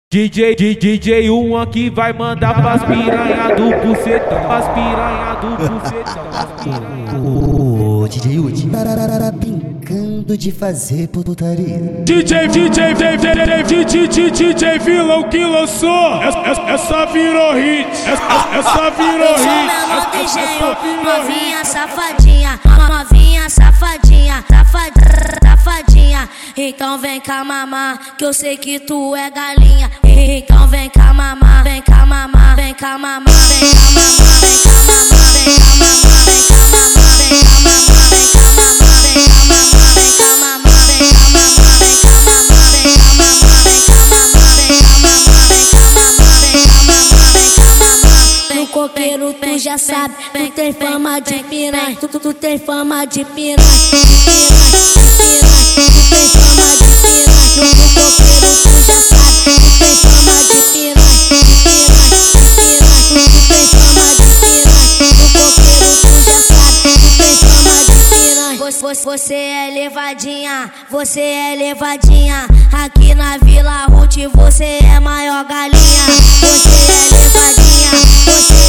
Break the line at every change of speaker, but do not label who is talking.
DJ Uma que vai mandar pras piranha do bucetão, pras piranha do bucetão.
Ô, DJ Uti, brincando de fazer putaria.
DJ Vilão que lançou, essa virou hit, essa virou hit.
Novinha safadinha, novinha safadinha, safadinha. Então vem cá mamar, que eu sei que tu é galinha. Então vem cá mamar, vem cá mamar, vem cá mamar, vem cá mamar, vem cá mamar, vem cá mamar, vem cá mamar, vem cá mamar, vem cá mamar, vem cá mamar, vem cá mamar, vem cá mamar, vem cá mamar, vem cá mamar, vem cá mamar, vem cá mamar, vem cá mamar, vem cá mamar, vem cá mamar. No coqueiro tu já sabe, tu tem fama de piranha, tu tem fama de piranha, Você é levadinha, você é levadinha. Aqui na Vila Ruth você é maior galinha. Você é levadinha, você